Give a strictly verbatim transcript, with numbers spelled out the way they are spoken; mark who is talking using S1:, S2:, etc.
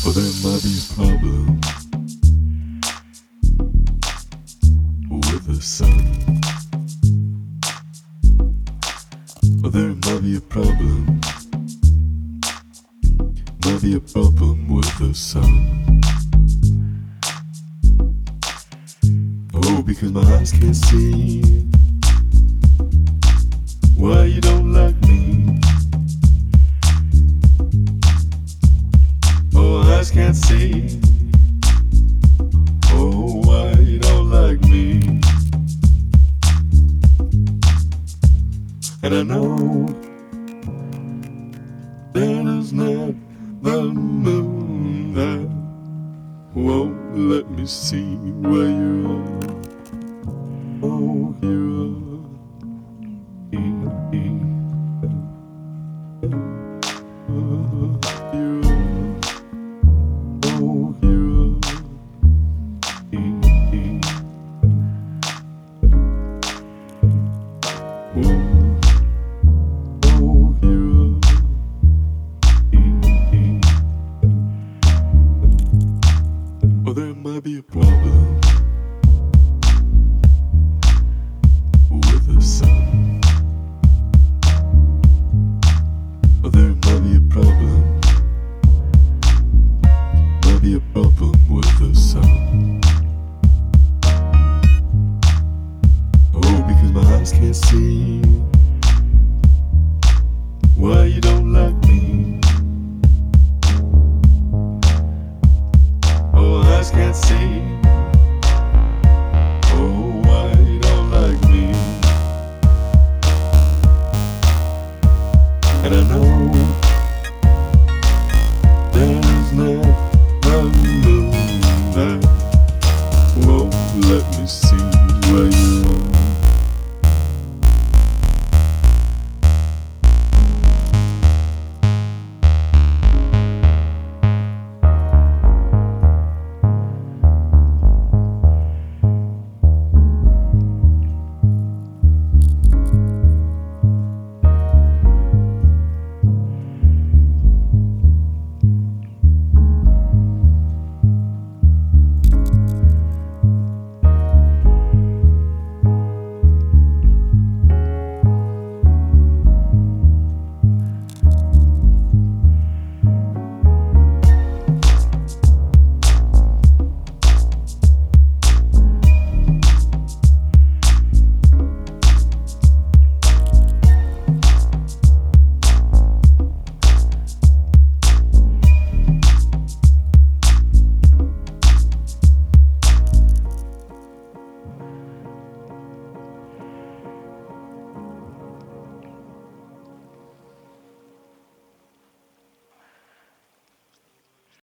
S1: Or there might be a problem with the sun. Or there might be a problem, might be a problem with the sun. Oh, because my eyes can't see why you don't like me. Oh, eyes can't see, oh, why you don't like me. And I know that it's not the moon that won't let me see where you are. Oh, you are. Or there might be a problem with the sun. Or there might be a problem, might be a problem with the sun. Oh, because my eyes can't see